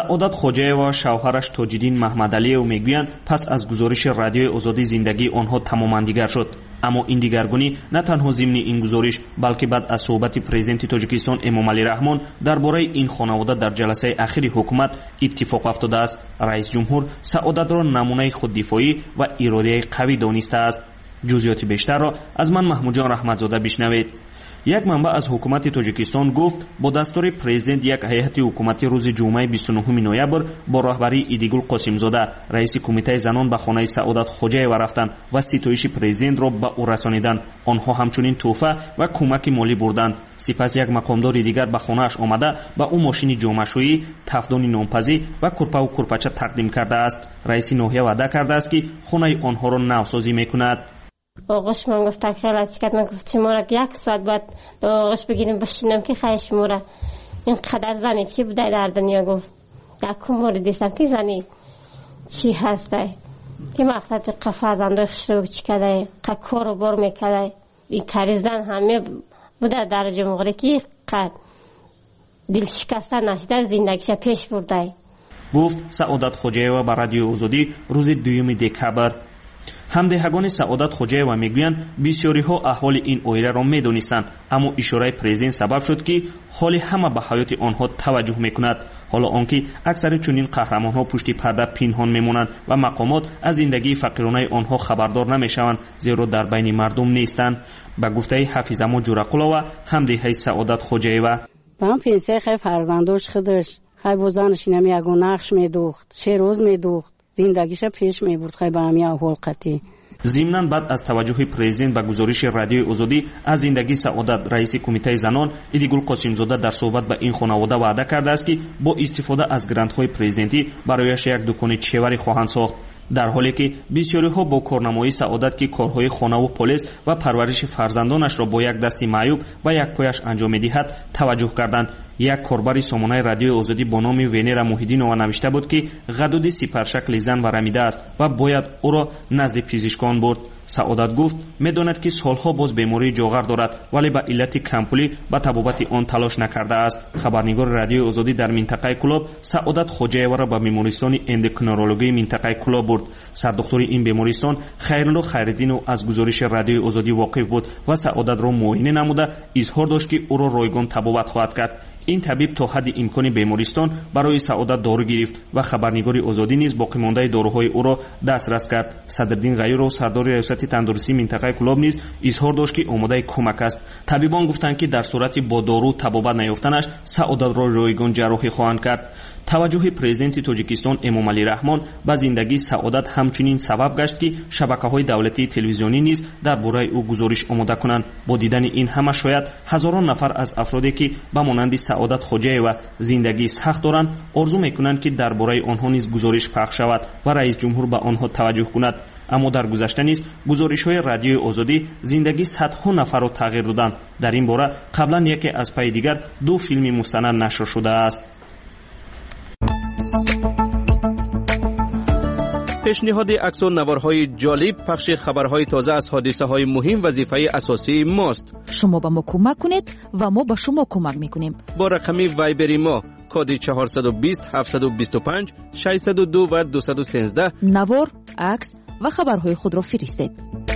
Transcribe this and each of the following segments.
سعادت خوجایوا و شوهرش تاج‌الدین محمدعلیو میگویند پس از گزارش رادیوی آزادی زندگی آنها تماما دیگر شد. اما این دیگرگونی نه تنها ضمن این گزارش بلکه بعد از صحبت پرزیدنت تاجیکستان امامعلی رحمان درباره این خانواده در جلسه اخیر حکومت اتفاق افتاده است. رئیس جمهور سعادت را نمونه خوددفاعی و اراده قوی دانسته است. جزئیات بیشتر را از من محمود جان رحمتزاده بشنوید. یک منبع از حکومت تاجیکستان گفت با دستور پرزیدنت یک هیئت حکومتی روز جمعه 29 نوامبر با رهبری ایدیگل قاسمزاده رئیس کمیته زنان به خانه سعادت خوجایوا رفتند و ستایش پرزیدنت را به او رسانیدند. آنها همچنین تحفه و کمک مالی بردند. سپس یک مقامدار دیگر به خانه‌اش آمده به او ماشین جامه‌شویی، تفدان نانپزی و کورپا و کورپاچه تقدیم کرده است. رئیس ناحیه وعده کرده است که خانه آنها را نوسازی میکند. آقاش من گفت خیلی از کرد. من گفت شما را یک ساعت بعد آقاش بگیریم بشینم که خیلی شما را اینقدر زنی چی بوده در دنیا. گفت یک مورد دیستم که زنی چی هسته که مقصد قفاز انداخش رو چی کده که کار و بار میکده. این تری زن همه بوده در جمهوری که قد دل شکسته نشده زندگیش پیش برده. گفت سعادت خوجایوا به رادیو آزادی روز 2 دکبر. همدهگان سعادت خوجایوا میگویند بسیاری ها احوال این اویله را میدانستند، اما اشاره پرزیدنت سبب شد که حال همه به حیات آنها توجه میکند. حالا آنکه اکثر چنین قهرمان ها پشت پرده پنهان میمونند و مقامات از زندگی فقیرانه آنها خبردار نمیشوند زیرا در بین مردم نیستند. به گفته حفیظ جورقلووا همدهه سعادت خوجایوا من پنسه خیلی فرزنداش خودش خیلی بزنش اینم یگو نقش میدوخت، 3 روز میدوخت، زندگیش پیش میبرد. خیلی به همین احوال قطعی. ضمناً بعد از توجه پرزیدنت به گزارش رادیوی آزادی از زندگی سعادت رئیس کمیته زنان ایدیگل قاسمزاده در صحبت به این خانواده وعده کرده است که با استفاده از گرانت‌های پرزیدنتی برایش یک دکان چیوری خواهند ساخت. در حالی که بسیاری ها با کارنمایی سعادت که کارهای خانه و پلیس و پرورش فرزندانش را با یک دستی معیوب و یک پایش انجام می‌دهد توجه کردند. یک کاربر سامانه رادیوی آزادی با نام ونیر محیدینова نوشته بود که غدود سپرشکل زن ورمیده است و باید او را نزد پزشکان برد. سعادت گفت میداند که سالها باز بیماری جاغر دارد ولی به علت کمپولی به طبابت آن تلاش نکرده است. خبرنگار رادیوی آزادی در منطقه کلاب سعادت خوجایوا را به بیمارستان اندوکرینولوژی منطقه کلاب برد. سردکتر این بیمارستان خیرالله خیرالدین از گزارش رادیوی آزادی واقف بود و سعادت را معاینه نموده اظهار داشت که او را رایگان طبابت خواهد کرد. این طبیب تا حد امکان بیمارستان برای سعادت دارو گرفت و خبرنگار آزادی نیز باقی مانده داروهای او را دسترس کرد. صدرالدین غیور و سردار ریاست تندرستی منطقه کلاب نیز اظهار داشت که آماده کمک است. طبیبان گفتند که در صورت با دارو طبابت نیافتنش سعادت را رایگان جراحی خواهند کرد. توجه پرزیدنت تاجیکستان امامعلی رحمان به زندگی سعادت همچنین سبب گشت که شبکه‌های دولتی تلویزیونی نیز درباره او گزارش آماده کنند. با دیدن این همه شاید هزاران نفر از افرادی که به مانند سعادت خوجایوا زندگی سخت دارند آرزو میکنند که درباره آنها نیز گزارش پخش شود و رئیس جمهور به آنها توجه کند. اما در گذشته نیز گزارش‌های رادیوی آزادی زندگی صدها نفر را تغییر دادند. در این باره قبلا یکی از پای دیگر 2 فیلم مستند نشر شده است. پیشنهاد عکس و نوارهای جالب، پخش خبرهای تازه از حادثه‌های مهم وظیفه اساسی ماست. شما به ما کمک کنید و ما به شما کمک میکنیم. با رقم وایبر ما کد 420 725 602 و 213 نوار، عکس و خبرهای خود را فرستید.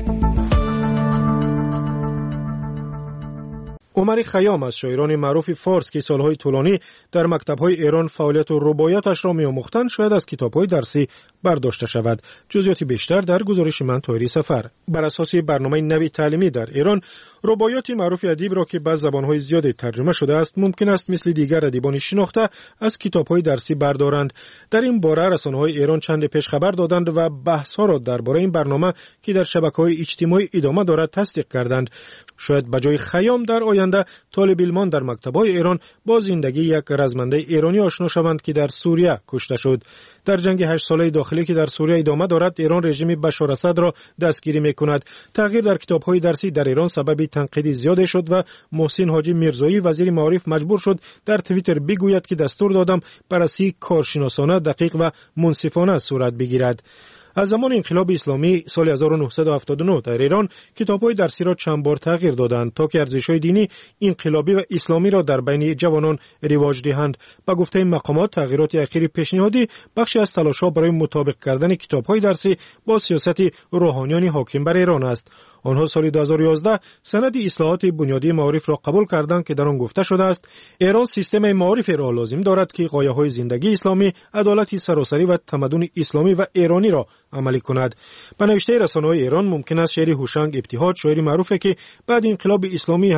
عمر خیام از شاعران معروف فارس که سالهای طولانی در مکتب‌های ایران فعالیت و رباعیاتش را می‌آموختند شاید از کتاب‌های درسی برداشته شود. جزئیات بیشتر در گزارش من طاهری سفر. بر اساس برنامه نوی تعلیمی در ایران رباعیات معروف ادیب را که به زبان‌های زیادی ترجمه شده است ممکن است مثل دیگر ادیبان شناخته از کتاب‌های درسی بردارند. در این باره رسانه‌های ایران چند پیش خبر دادند و بحث‌ها را درباره این برنامه که در شبکه‌های اجتماعی ادامه دارد تصدیق کردند. شاید به جای خیام در آینده طالب علمان در مکتب‌های ایران با زندگی یک رزمنده ایرانی آشنا شوند که در سوریه کشته شد. در جنگ 8 ساله داخلی که در سوریه ادامه دارد ایران رژیم بشار اسد را دستگیری می‌کند. تغییر در کتاب‌های درسی در ایران سبب تنقید زیاد شد و محسن حاجی میرزایی وزیر معارف مجبور شد در توییتر بگوید که دستور دادم بررسی کارشناسانه دقیق و منصفانه صورت بگیرد. از زمان انقلاب اسلامی سال 1979 در ایران کتاب‌های درسی را چند بار تغییر دادند تا که ارزش‌های دینی، انقلابی و اسلامی را در بین جوانان رواج دهند. با گفته مقامات تغییرات اخیر پیشنهادی بخشی از تلاش‌ها برای مطابق کردن کتاب‌های درسی با سیاست روحانیان حاکم بر ایران است. آنها سال 2011 سند اصلاحات بنیادی معارف را قبول کردند که در آن گفته شده است ایران سیستم معارف را لازم دارد که غایه‌های زندگی اسلامی، عدالت سراسری و تمدن اسلامی و ایرانی را عملی کند. به نوشته رسانه‌های ایران ممکن است شعر هوشنگ ابتهاج، شاعری معروفی که بعد انقلاب اسلامی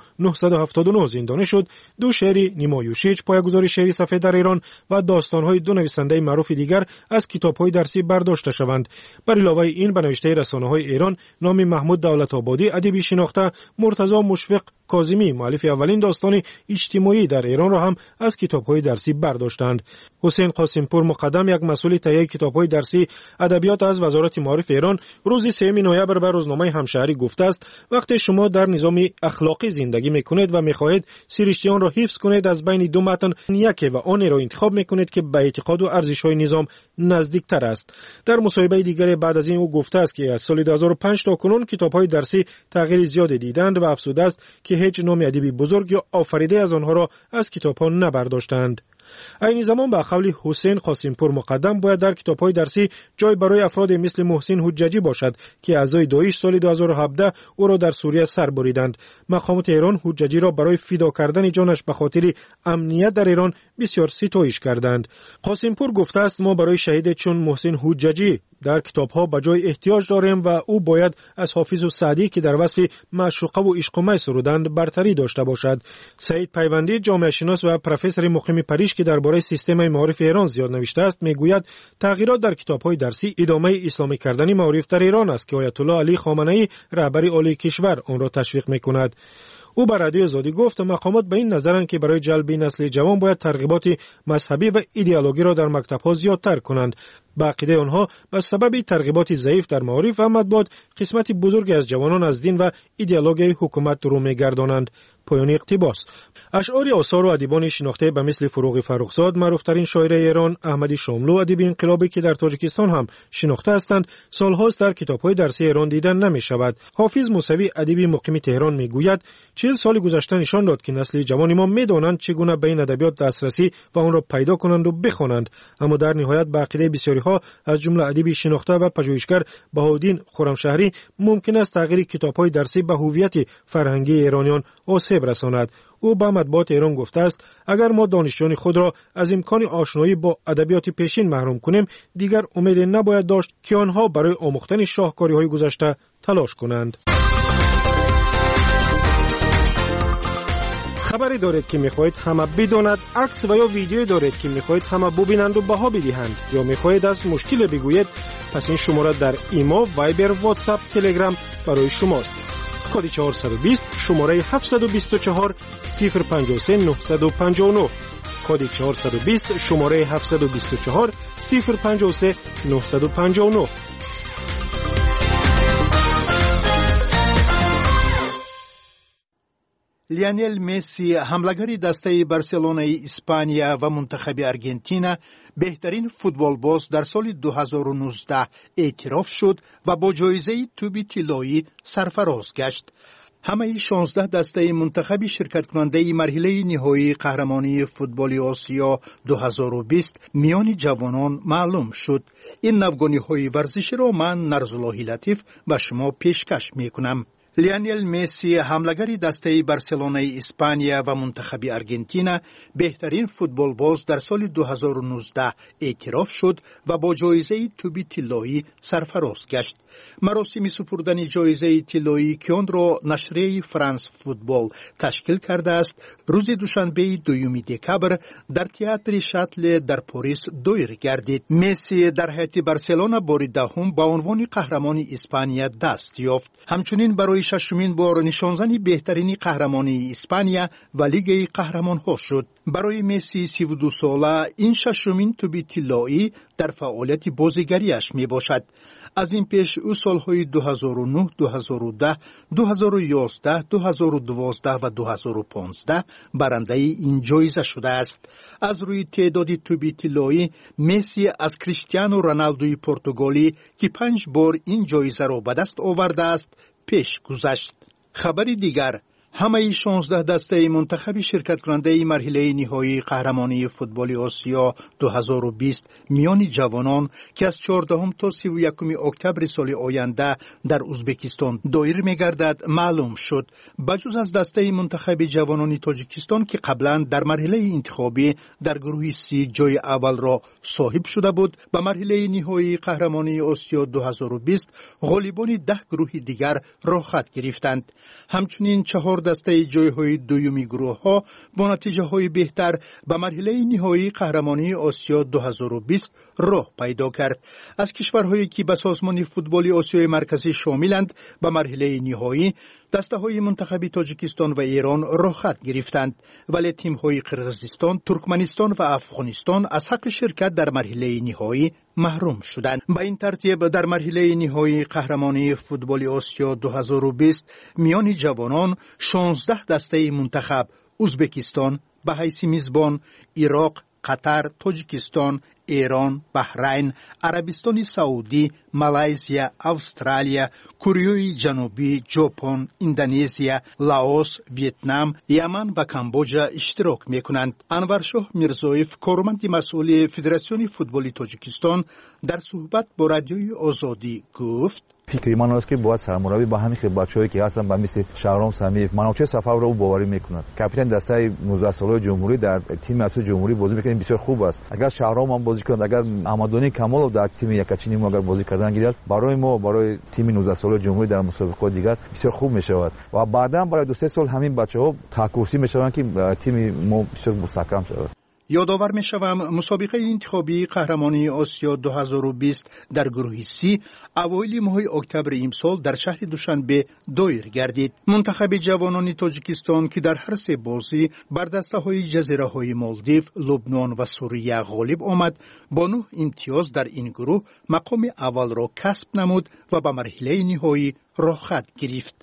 1979 زندانی شد، دو شعر نیمایوشیج پایه‌گذار شعری سفید در ایران و داستان‌های دو نویسنده معروف دیگر از کتاب‌های درسی برداشته شوند. بر علاوه این به نوشته رسانه‌های ایران نام محمود دولت‌آبادی ادیبی شناخته، مرتضی مشفق کاظمی مؤلف اولین داستان اجتماعی در ایران را هم از کتاب‌های درسی برداشتند. حسین قاسمپور مقدم، یک مسئول تهیه کتاب‌های درسی ادبیات از وزارت معارف ایران، روز 3 نوامبر به روزنامه همشهری گفته است وقتی شما در نظام اخلاقی زندگی می‌کنید و می‌خواهید سرشتیان را حفظ کنید، از بین دو متن یکی و آن را انتخاب می‌کنید که به اعتقاد و ارزش‌های نظام نزدیک‌تر است. در مصاحبه دیگری بعد از این او گفته است که از سال 2005 تا کنون کتاب‌های درسی تغییر زیادی دیدند و افسوده است که هیچ نام ادیبی بزرگ یا آفریده از آنها را از کتاب‌ها نبرداشتند. این زمان به قول حسین قاسمپور مقدم باید در کتاب‌های درسی جای برای افراد مثل محسن حججی باشد که اعضای داعش سال 2017 او را در سوریه سر بریدند. مقامات ایران حججی را برای فدا کردن جانش به خاطر امنیت در ایران بسیار ستایش کردند. قاسمپور گفته است ما برای شهید چون محسن حججی در کتاب‌ها به جای احتیاج داریم و او باید از حافظ و سعدی که در وصف معشوقه و عشق و می سرودند برتری داشته باشد. سعید پیوندی جامعه شناس و پروفسور مقیم پاریس که درباره سیستم معارف ایران زیاد نوشته است میگوید تغییرات در کتاب‌های درسی ادامه اسلامی کردن معارف در ایران است که آیت الله علی خامنه‌ای رهبر عالی کشور آن را تشویق می‌کند. او بر رادیو آزادی گفت مقامات به این نظرند که برای جلب نسل جوان باید ترغیبات مذهبی و ایدئولوژی را در مکتب‌ها زیادتر کنند. با عقیده آنها به سبب ترغیبات ضعیف در معارف و مطبوعات قسمت بزرگی از جوانان از دین و ایدئولوژی حکومت رو می‌گردانند. پایان اقتباس. اشعار آثار و ادیبان شناخته به مثل فروغ فرخزاد، معروف‌ترین شاعر ایران، احمدی شاملو ادیب انقلابی که در تاجیکستان هم شناخته هستند، سال‌هاست در کتاب‌های درسی ایران دیدن نمی‌شود. حافظ موسوی ادیب مقیم تهران میگوید 40 سال گذشته نشان داد که نسل جوان ما می‌دانند چگونه به این ادبیات دسترسی و آن را پیدا کنند و بخوانند، اما در نهایت به عقیده بسیاری‌ها از جمله ادیب شناخته و پژوهشگر بهاءالدین خرمشهری ممکن است تغییر کتاب‌های درسی به هویت فرهنگی ایرانیان آسیب رساند. او به مطبوعات ایران گفته است اگر ما دانشجویان خود را از امکان آشنایی با ادبیات پیشین محروم کنیم، دیگر امید نباید داشت که آنها برای آموختن شاهکاری‌های گذشته تلاش کنند. خبری دارید که می‌خواهید همه بدانند، عکس و یا ویدیویی دارید که می‌خواهید همه ببینند و بها بدهند، یا می‌خواهید از مشکل بگویید، پس این شماره در ایما، وایبر، واتساپ، تلگرام برای شماست. کد 420 شماره 724 053 959 کد 420 شماره 724 053 959. لیونل مسی حمله‌گر دسته بارسلونای اسپانیا و منتخب آرژانتین بهترین فوتبالباز در سال 2019 اعتراف شد و با جایزه توپ طلایی سرفراز گشت. همه 16 دسته منتخب شرکت کننده مرحله نهایی قهرمانی فوتبال آسیا 2020 میان جوانان معلوم شد. این نوگانی‌های ورزشی را من نرزالله لطیف و شما پیشکش می‌کنم. لیونل مسی حمله‌گر دسته بارسلونای اسپانیا و منتخب آرژانتین بهترین فوتبالباز در سال 2019 اعتراف شد و با جایزه توپ طلایی سرفراز گشت. مراسم سپردن جایزه طلایی که آن را نشریه فرانس فوتبال تشکیل کرده است، روز دوشنبه 2 دکامبر در تئاتر شاتل در پاریس دایر گردید. مسی در هیئت بارسلونا بار دهم با عنوان قهرمان اسپانیا دست یافت. همچنین برای ششمین بار نشانزنی بهترین قهرمانی اسپانیا و لیگ قهرمان‌ها شد. برای مسی 32 ساله این ششمین توپ طلایی در فعالیت بازیگریش می باشد. از این پیش او سالهای 2009 2010 2011 2012 و 2015 برنده این جایزه شده است. از روی تعداد توپ طلایی مسی از کریستیانو رونالدوی پرتغالی که 5 بار این جایزه را به دست آورده است پیش گذشت. خبری دیگر، همه 16 دسته منتخب شرکت کننده مرحله نهایی قهرمانی فوتبال آسیا 2020 میان جوانان که از 14 تا 31 اکتبر سال آینده در ازبکستان دایر می‌گردد معلوم شد. بجز از دسته منتخب جوانان تاجیکستان که قبلا در مرحله انتخابی در گروه سی جای اول را صاحب شده بود، به مرحله نهایی قهرمانی آسیا 2020 غالبان 10 گروه دیگر راه خط گرفتند. همچنین 4 دسته جایهای دومی گروه ها با نتیجه های بهتر به مرحله نهایی قهرمانی آسیا 2020 راه پیدا کرد. از کشورهایی که به سازمان فوتبال آسیای مرکزی شاملند به مرحله نهایی دسته های منتخب تاجیکستان و ایران راه خط گرفتند، ولی تیم های قرقیزستان، ترکمنستان و افغانستان از حق شرکت در مرحله نهایی محروم شدند. به این ترتیب در مرحله نهایی قهرمانی فوتبال آسیا 2020 میان جوانان 16 دسته منتخب ازبکستان به حیث میزبان، عراق، قطر، تاجیکستان، ایران، بحرین، عربستان سعودی، مالایزیا، استرالیا، کره جنوبی، ژاپن، اندونزیا، لاوس، ویتنام، یمن و کامبوجا اشتراک میکنند. انورشاه میرزایف، کارمند مسئول فدراسیون فوتبال تاجیکستان، در صحبت با رادیوی آزادی گفت: فکر من است که باید سرمربی با همین بچه‌ای که هستن با مثل شهرام سمیف منوچه سفر رو باوری میکنند. کاپیتان دسته 19 ساله جمهوری در تیم اصلی جمهوری بازی میکنه، بسیار خوب است. اگر شهرام هم بازی کنه، اگر احمدونی کمال در تیم یکچینی ما اگر بازی کردن گیرد، برای ما برای تیم 19 ساله جمهوری در مسابقات دیگر بسیار خوب میشود و بعدا برای 2-3 سال همین بچه‌ها تاکوسی میشوند که تیم ما بسیار مستحکم شود. یادآور می‌شوم مسابقه انتخابی قهرمانی آسیا 2020 در گروه سی اوایل ماه اکتبر امسال در شهر دوشنبه دایر گردید. منتخب جوانان تاجیکستان که در هر سه بازی بر دسته‌های جزیره‌های مالدیو، لبنان و سوریه غالب آمد، با 9 امتیاز در این گروه مقام اول را کسب نمود و به مرحله نهایی راه خط گرفت.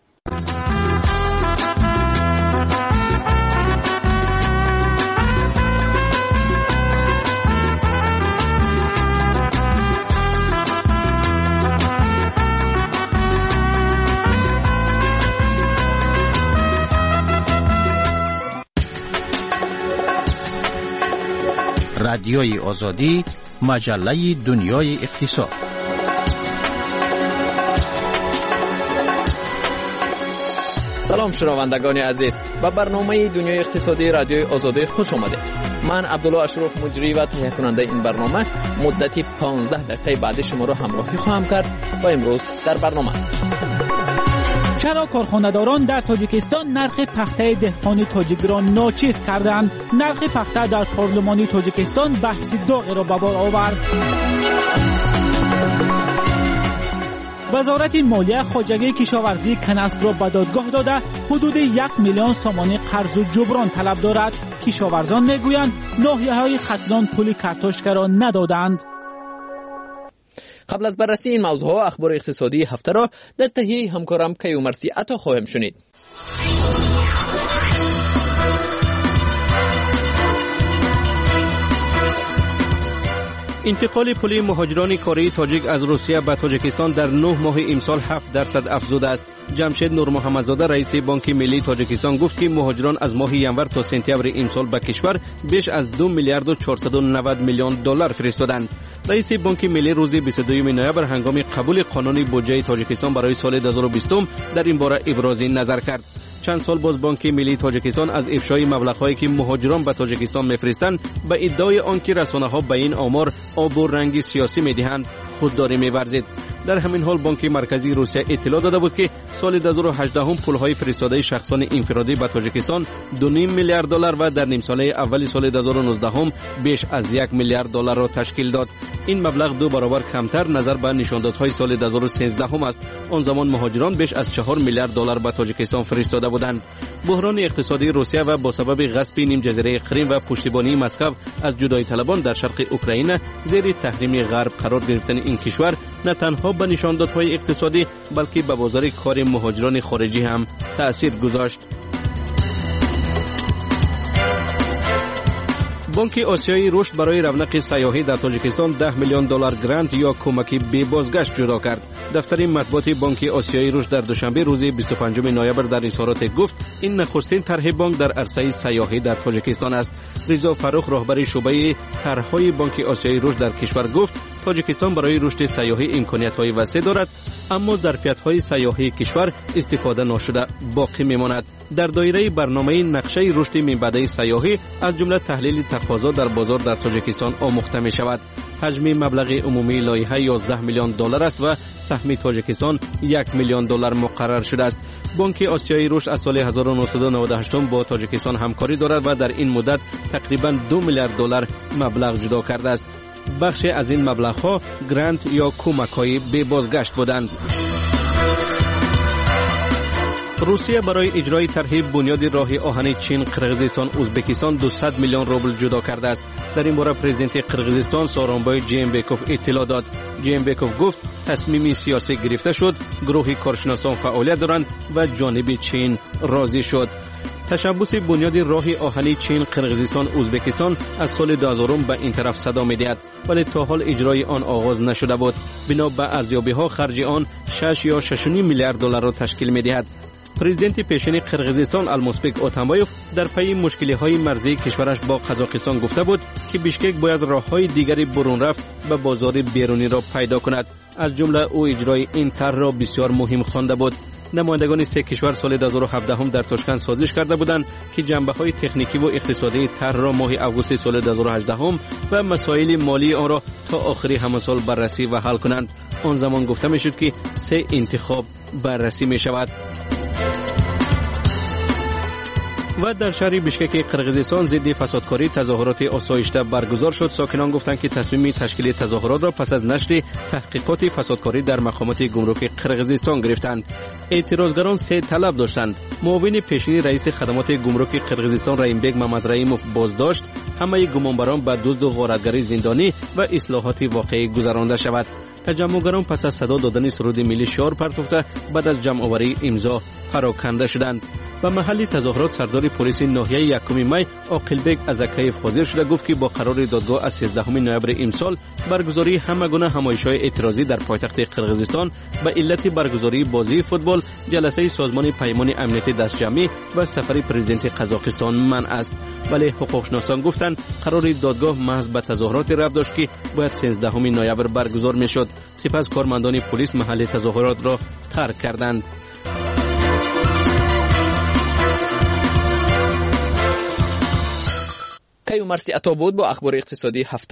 رادیوی آزادی، مجله دنیای اقتصاد. سلام شنوندگان عزیز، به برنامه دنیای اقتصادی رادیوی آزادی خوش آمدید. من عبدالله اشرف مجری و تهیه کننده این برنامه مدتی 15 دقیقه بعد شما را همراهی خواهم کرد و امروز در برنامه: چرا کارخانه‌داران در تاجیکستان نرخ پخته دهقانی تاجیک را ناچیز کردند؟ نرخ پخته در پارلمان تاجیکستان بحث داغ را به بار آورد. وزارت مالیه خواجگی کشاورزی کنست را به دادگاه داده حدود 1 میلیون سامانی قرض و جبران طلب دارد. کشاورزان میگویند ناحیه‌های ختلان پول کارتوشکا را ندادند. قبل از بررسی این موضوعات اخبار اقتصادی هفته را در تهیه همکارم کیومرثی عطا خواهیم شنید. انتقال پول مهاجران کاری تاجیک از روسیه به تاجیکستان در 9 ماه امسال 7% افزوده است. جمشید نور محمدزاده رئیس بانک ملی تاجیکستان گفت که مهاجران از ماه ینور تا سپتامبر امسال به کشور بیش از 2 میلیارد و 490 میلیون دلار فرستادند. رئیس بانک ملی روز 22 نوامبر هنگام قبول قانون بودجه تاجیکستان برای سال 2020 در این باره ابراز نظر کرد. چند سال باز بانک ملی تاجیکستان از افشای مبلغ‌هایی که مهاجران به تاجیکستان می‌فرستند به ادعای آنکه رسانه‌ها به این آمار آب و رنگ سیاسی می‌دهند خودداری می‌ورزید. در همین حال بانک مرکزی روسیه اطلاع داده بود که سال 2018 پول‌های فرستاده شخصان انفرادی به تاجیکستان 2.5 میلیارد دلار و در نیم ساله اول سال 2019 بیش از 1 میلیارد دلار را تشکیل داد. این مبلغ 2 برابر کمتر نظر به نشاندادهای سال 2013 است. آن زمان مهاجران بیش از 4 میلیارد دلار به تاجیکستان فرستاده بودند. بحران اقتصادی روسیه و با سبب غصب نیم جزیره کریم و پشتیبانی مسکو از جدایی طلبان در شرق اوکراین زیر تحریم غرب قرار گرفتن این کشور نه تنها به نشاندادهای اقتصادی بلکه به بازار کار مهاجران خارجی هم تأثیر گذاشت. بانک آسیایی رشد برای رونق سیاحی در تاجیکستان 10 میلیون دلار گرانت یا کمک بی بازگشت جدا کرد. دفتر مطبوعات بانک آسیایی رشد در دوشنبه روز 25 نوامبر در اظهارات گفت این نخستین طرح بانک در عرصه سیاحی در تاجیکستان است. رضا فروخ راهبر شعبه طرح‌های بانک آسیایی رشد در کشور گفت تاجیکستان برای رشد سیاحی امکانات‌های وسیع دارد، اما ظرفیت‌های سیاحی کشور استفاده نشده باقی می‌ماند. در دایره برنامه نقشه رشد منبع سیاحی از جمله تحلیل تقاضا در بازار در تاجیکستان آموخته می‌شود. حجم مبلغ عمومی لایحه 11 میلیون دلار است و سهم تاجیکستان 1 میلیون دلار مقرر شده است. بانک آسیایی رشد از سال 1998 با تاجیکستان همکاری دارد و در این مدت تقریباً 2 میلیارد دلار مبلغ جدا کرده است. بخشی از این مبلغ‌ها گرانت یا کمک‌های بی بازگشت بودند. روسیه برای اجرای طرح بنیاد راه آهن چین، قرقیزستان، ازبکستان 200 میلیون روبل جدا کرده است. در این باره پرزیدنت قرقیزستان سورونبای جیمبکوف اطلاع داد. جیمبکوف گفت تصمیم سیاسی گرفته شد، گروه کارشناسان فعالیت دارند و جانب چین راضی شد. تشبث بنیاد راه آهنی چین، قرقیزستان، ازبکستان از سال 2000 به این طرف صدا می‌دهد، ولی تا حال اجرای آن آغاز نشده بود. بنا به ارزیابی‌ها خرج آن 6 یا 6.5 میلیارد دلار را تشکیل می‌دهد. پرزیدنت پیشین قرقیزستان المسبک اتامبایوف در پی مشکل‌های مرزی کشورش با قزاقستان گفته بود که بیشکک باید راه‌های دیگری برون رفت و بازار بیرونی را پیدا کند. از جمله او اجرای این طرح را بسیار مهم خوانده بود. نمایندگان سه کشور سال 2017 در تاشکند سازش کرده بودند که جنبه‌های تکنیکی و اقتصادی طرح را ماه آگوست سال 2018 و مسائل مالی آن را تا آخر همان سال بررسی و حل کنند. آن زمان گفته می‌شد که 3 انتخاب بررسی می‌شود. و در شهر بیشکک قرقیزستان ضد فسادکاری تظاهرات آسایشته برگزار شد. ساکنان گفتند که تصمیم تشکیل تظاهرات را پس از نشر تحقیقات فسادکاری در مقامات گمرک قرقیزستان گرفتند. اعتراضگران 3 طلب داشتند. معاون پیشین رئیس خدمات گمرک قرقیزستان رحیمبگ محمد رحیموف بازداشت، همه گمانبران به دزد و غارتگری زندانی و اصلاحات واقعی گذرانده شود. تجمعگران پس از صدا دادن سرود ملی شعار پرتافته بعد از جمع آوری امضا پراکنده شدند. و محل تظاهرات سردار پلیس ناحیه 1 می عاقلبک ازکیف حاضر شده گفت که با قرار دادگاه از 13 نوامبر امسال برگزاری همه گونه همایش‌های اعتراضی در پایتخت قرقیزستان به علت برگزاری بازی فوتبال، جلسه سازمان پیمان امنیتی دستجمعی و سفر پرزیدنت قزاقستان منع است. ولی حقوقشناسان گفتند قرار دادگاه محض به تظاهرات ربط داشت که باید 13 نوامبر برگزار میشد. سپس کارمندان پلیس محل تظاهرات را ترک کردند. کیو مرسی عطا بود با اخبار اقتصادی هفته.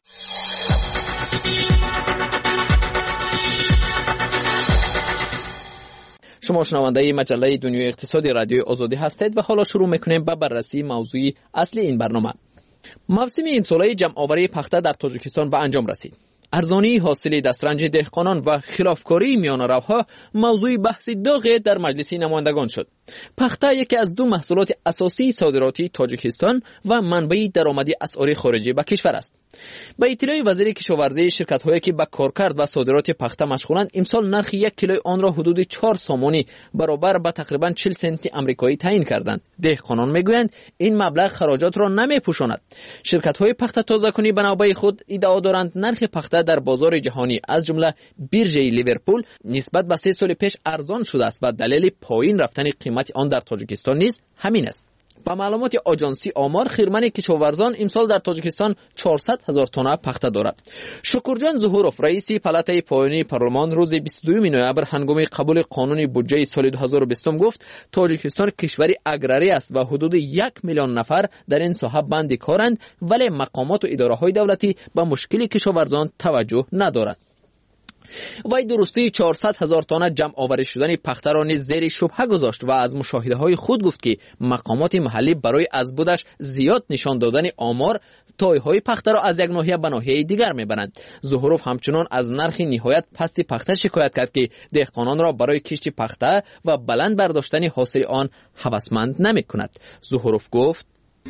شما شنونده مجله دنیای اقتصادی رادیوی آزادی هستید و حالا شروع میکنیم به بررسی موضوع اصلی این برنامه. موسم امساله جمع آوری پخته در تاجیکستان به انجام رسید. ارزانی حاصل دسترنج دهقانان و خلافکاری میان روها موضوع بحث داغ در مجلس نمایندگان شد. پخته یکی از 2 محصولات اساسی صادراتی تاجیکستان و منبع درآمدی اسعار خارجی به کشور است. به اطلاع وزیر کشاورزی، شرکت‌هایی که به کارکرد و صادرات پخته مشغولند امسال نرخ 1 کیلوی آن را حدود 4 سامانی برابر به تقریباً 40 سنت آمریکایی تعیین کردند. دهقانان میگویند این مبلغ خراجات را نمیپوشاند. شرکت‌های پخته تازه‌کنی به نوبه خود ادعا دارند نرخ پخته در بازار جهانی از جمله بیرژه لیورپول نسبت به 3 سال پیش ارزان شده است و دلیل پایین رفتن قیمت آن در تاجیکستان نیز همین است. با معلومات آژانسی آمار، خیرمن کشاورزان امسال در تاجیکستان 400,000 تن پخته دارد. شکرجان ظهوروف رئیس پالاتای پایانی پارلمان روز 22 نوامبر هنگام قبول قانون بودجه سال 2020 گفت تاجیکستان کشوری اگراری است و حدود 1 میلیون نفر در این ساحه بند کارند، ولی مقامات و اداره‌های دولتی به مشکل کشاورزان توجه ندارند. وی درستی 400,000 تن جمع آوری شدن پخته را نیز زیر شبهه گذاشت و از مشاهده های خود گفت که مقامات محلی برای از بودش زیاد نشان دادن آمار تایهای پخته را از یک ناحیه به ناحیه دیگر میبرند. زهروف همچنان از نرخ نهایت پست پخته شکایت کرد که دهقانان را برای کشت پخته و بلند برداشتن حاصل آن هوسمند نمیکند. زهروف گفت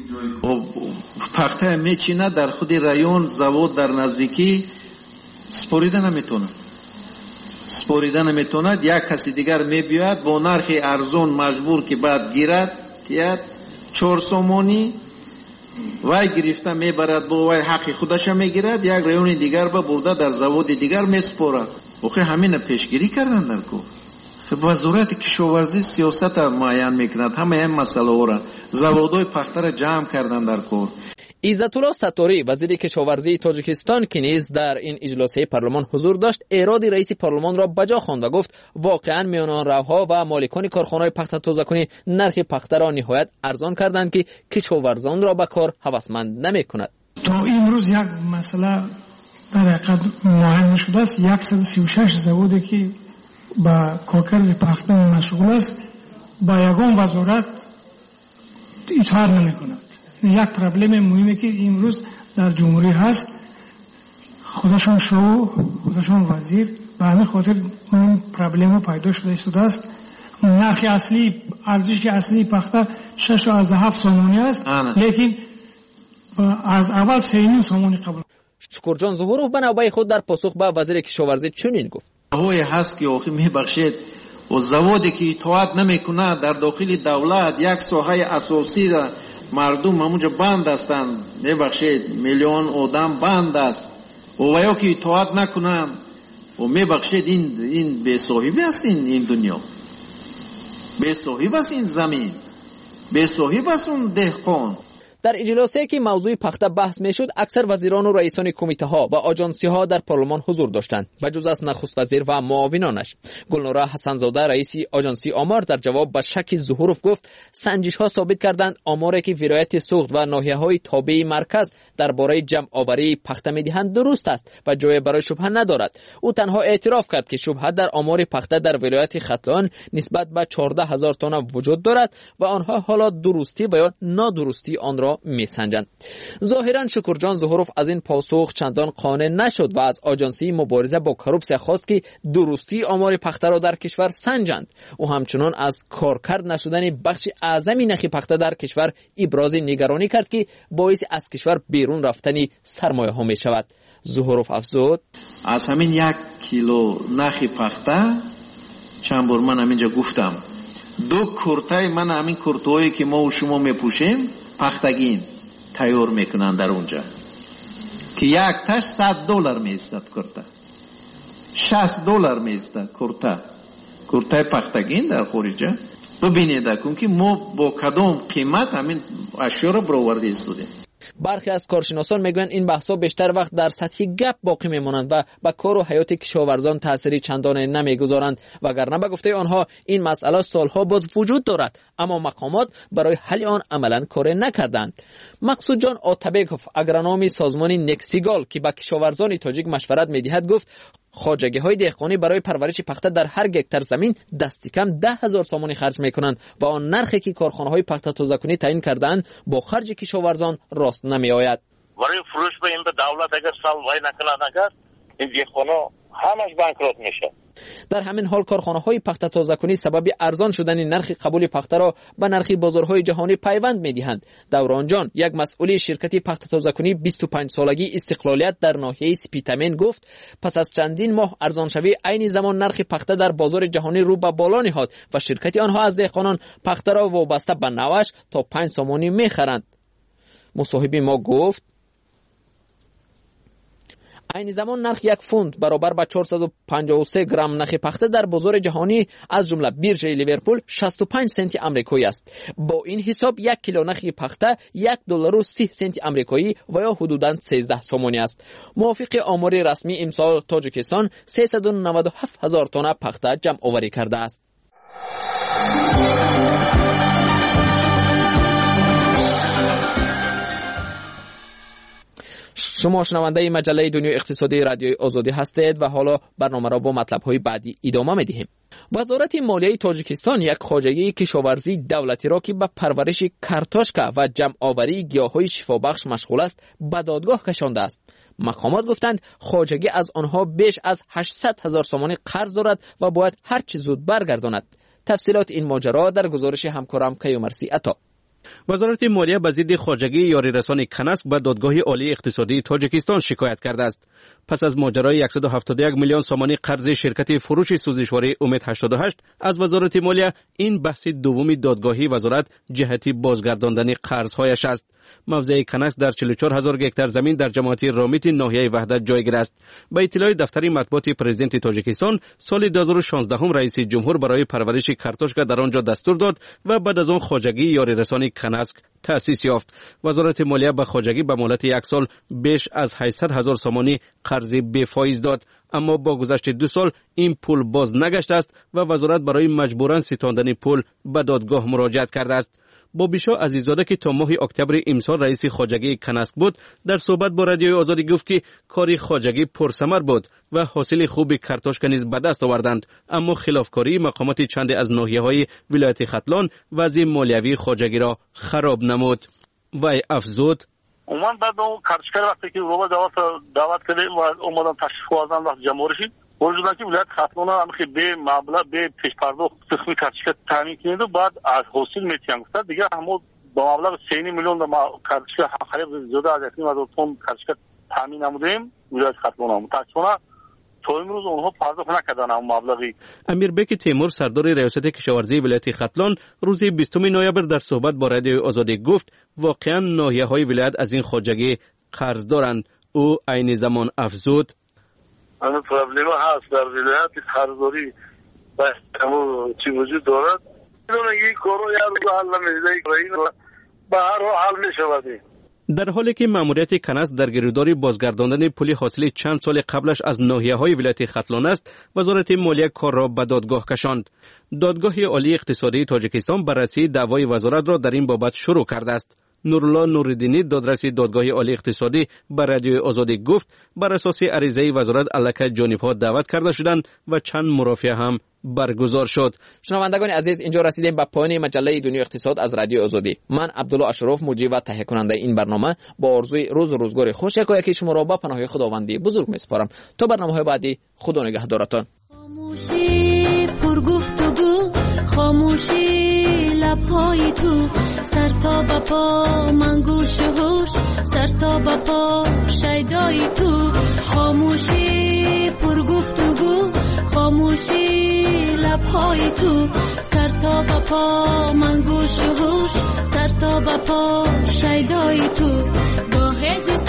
پخته میچینه در خود رایون زواد در نزدیکی سپوریده نمیتوند. یک کسی دیگر میبیاد با نرخ ارزون مجبور که بعد گیرد 4 سومونی وای گرفته میبرد با وای حق خودش میگیرد، یک رایون دیگر با برده در زواد دیگر میسپورد. اوخه همین پیشگیری کردن در کو. وزارت کشاورزی سیاست معین میکند همه این مسئله ها را زوادهای پخته را جمع کردن در کار. عزت الله ستاری وزیر کشاورزی تاجیکستان که نیز در این اجلاس پارلمان حضور داشت ایراد رئیس پارلمان را بجا خواند و گفت واقعا میانراوها و مالکان کارخانه‌های پخته تازه‌کنی نرخ پخته را نهایت ارزان کردند که کشاورزان را به کار هوسمند نمی‌کند. تا امروز یک مسئله در حقیقت معین شده است. 136 زوادی که با کارکرد پخته مشغول است با یگان وزارت اطاعت نمی‌کند. یک پرابلم مهمی که امروز در جمهوری هست، خودشان شو خودشان وزیر به همین خاطر این پرابلم پیدا شده است. نرخ اصلی ارزش اصلی پخته 6.7 سومونی است، لیکن از اول 3 سومونی قبول. شکرجان ظهوروف به نوبه خود در پاسخ به وزیر کشاورزی چنین گفت: هوی هست که آخه میبخشید و زوادی که اطاعت نمیکنه در داخل دولت یک ساحه اساسی را مردم همونجا بند هستند، میبخشید میلیون آدم بند است و ویا که اطاعت نکنن و میبخشید این به صاحبی است. این دنیا به صاحب است، این زمین به صاحب است اون دهقان. در اجلاسی که موضوع پخته بحث میشد اکثر وزیران و رئیسان کمیته ها و آژانسی ها در پارلمان حضور داشتند بجز از نخست وزیر و معاونانش. گلنوره حسنزاده رئیس آژانسی آمار در جواب به شک ظهوروف گفت سنجش ها ثابت کردند آماری که ولایت سوخت و ناحیه های تابع مرکز درباره جمع آوری پخته میدهند درست است و جای برای شبهه ندارد. او تنها اعتراف کرد که شبهه در آمار پخته در ولایت ختلان نسبت به 14,000 تن وجود دارد و آنها حالا درستی و یا نادرستی آن را میسنجند. ظاهرا شکرجان ظهوروف از این پاسخ چندان قانع نشد و از آژانسی مبارزه با کروپسیا خواست که درستی آمار پخته را در کشور سنجند. او همچنان از کارکرد نشدن بخش اعظمی نرخ پخته در کشور ابراز نگرانی کرد که باعث از کشور بیرون رفتنی سرمایه ها می شود. ظهوروف افزود: از همین 1 کیلو نرخ پخته چند بار من همینجا گفتم 2 کرته من همین کرتهایی که ما و شما میپوشیم پختگین تیار میکنن در اونجا که یک تاش $100 میستد کرته، $60 میستد کرته پختگین در خارجه. ببینید اکن که ما با کدام قیمت همین اشیا را برآورده استودیم. برخی از کارشناسان میگویند این بحث‌ها بیشتر وقت در سطح گپ باقی میمانند و به کار و حیات کشاورزان تأثیری چندانه نمیگذارند، وگرنه به گفته آنها این مسئله سالها باز وجود دارد اما مقامات برای حل آن عملا کار نکردند. مقصود جان آتابکوف اگرونوم سازمان نکسیگال که به کشاورزان تاجیک مشورت میدهد گفت خواجگی های دهقانی برای پرورش پخته در هر گکتار زمین دستی کم 10,000 سومانی خرج میکنند و آن نرخی که کارخانه های پخته تازه‌کنی تعیین کردند با خرج کشاورزان راست نمی آید. برای فروش به این به دولت اگر سال وای نکنه این دهقانا همش بانکرات میشه. در همین حال کارخانه‌های پخته تازه‌کنی سبب ارزان شدن نرخ قبول پخته را به نرخ بازارهای جهانی پیوند می‌دهند. دوران جان یک مسئول شرکت پخته تازه‌کنی 25 سالگی استقلالیت در ناحیه سپیتامن گفت پس از چندین ماه ارزانشوی عین زمان نرخ پخته در بازار جهانی رو به بالا نهاد و شرکت آنها از دهقانان پخته را وابسته به نوش تا 5 سومانی می‌خرند. مصاحب ما گفت این زمان نرخ 1 فونت برابر با 453 گرم نرخ پخته در بازار جهانی از جمله بیرژ لیورپول 65 سنت آمریکایی است. با این حساب 1 کیلو نرخ پخته $1.30 آمریکایی و یا حدوداً 13 سومانی است. موافق آمار رسمی امسال تاجیکستان 397,000 تن پخته جمع آوری کرده است. شما شنونده مجله دنیای اقتصادی رادیوی آزادی هستید و حالا برنامه را با مطلب‌های بعدی ادامه می‌دهیم. وزارت مالیه تاجیکستان یک خواجگی کشاورزی دولتی را که به پرورش کارتوشکا و جمع آوری گیاهای شفابخش مشغول است به دادگاه کشانده است. مقامات گفتند خواجگی از آنها بیش از 800,000 سومانی قرض دارد و باید هر چه زود برگرداند. تفصیلات این ماجرا در گزارش همکارم کیومرسی عطا. وزارت مالیه به ضد خواجگی یاری رسان کنسک به دادگاه عالی اقتصادی تاجیکستان شکایت کرده است. پس از ماجرای 171 میلیون سومانی قرض شرکت فروش سوزشواری امید 88 از وزارت مالیه، این بحث دومی دادگاهی وزارت جهتی بازگرداندن قرض‌هایش است. موضع کنسک در 44,000 گکتار زمین در جماعت رامیت ناحیه وحدت جایگیر است. به اطلاع دفتر مطبوعات پرزیدنت تاجیکستان، سال 2016 رئیس جمهور برای پرورش کارتوشکا در آنجا دستور داد و بعد از آن خواجگی یاری رسانی کنسک تأسیس یافت. وزارت مالیه به خواجگی به مهلت 1 سال بیش از 800,000 سومانی قرض بی فایز داد، اما با گذشت 2 سال این پول باز نگشته است و وزارت برای مجبوراً ستاندن پول به دادگاه مراجعت کرده است. بابیشا عزیزاده که تا ماه اکتبر امسال رئیس خواجگی کنسک بود، در صحبت با رادیوی آزادی گفت که کار خواجگی پرثمر بود و حاصل خوب کارتوشکا نیز به دست آوردند، اما خلافکاری مقامات چند از ناحیه‌های ولایت ختلان وضع مالیوی خواجگی را خراب نمود. وی افزود: من بعد اون کارتوشکا وقتی که رو دعوت کردیم و اومدن تشریف آوردن وقت جمهوری وجودن که ولایت ختلان هم که به مبلغ به پیش پرداخت تخمی کارتوشکا تامین کنید و بعد از حاصل میتیان گفت دیگه همون با مبلغ 3 میلیون کارتوشکا خرید زیاده از 1,000 تن کارتوشکا تامین نمودیم ولایت ختلان هم متأسفانه تا امروز اونها پرداخت نکردن اون مبلغی. امیربک تیمور سردار ریاست کشاورزی ولایت ختلان روز 20 نوامبر در صحبت با رادیوی آزادی گفت واقعا ناحیه‌های ولایت از این خواجگی قرض دارند. او عین زمان افزود: اما پرابلم هست در ولایت قرضداری و چی وجود دارد. اینو یک کارو یا رو حل نمیده این به هر حال میشود. در حالی که ماموریت کنسک در گیروداری بازگرداندن پول حاصل چند سال قبلش از ناحیه‌های ولایت ختلان است، وزارت مالیه کار را به دادگاه کشاند. دادگاه عالی اقتصادی تاجیکستان بررسی دعوای وزارت را در این بابت شروع کرده است. نورالله نوریدینی دادرس دادگاه عالی اقتصادی به رادیوی آزادی گفت بر اساس عریضه وزارت علاقه جانب‌ها دعوت کرده شدند و چند مرافعه هم برگزار شد. شنوندگان عزیز، اینجا رسیدیم به پایان مجله دنیای اقتصاد از رادیو آزادی. من عبدالله اشرف مجری و تهیه کننده این برنامه با آرزوی روز و روزگار خوش یکی شما را به پناه خداوندی بزرگ میسپارم. تا برنامه‌های بعدی، خدا نگهدارتان. خاموشی پرگفتگو، خاموشی لب‌های تو، سر تا به پا من گوش و هوش، سر تا به پا شیدای تو. خاموشی پرگفتگو، خاموشی لب‌های تو، سر تا به پا من گوش و هوش، سر تا به پا شیدای تو. گاهی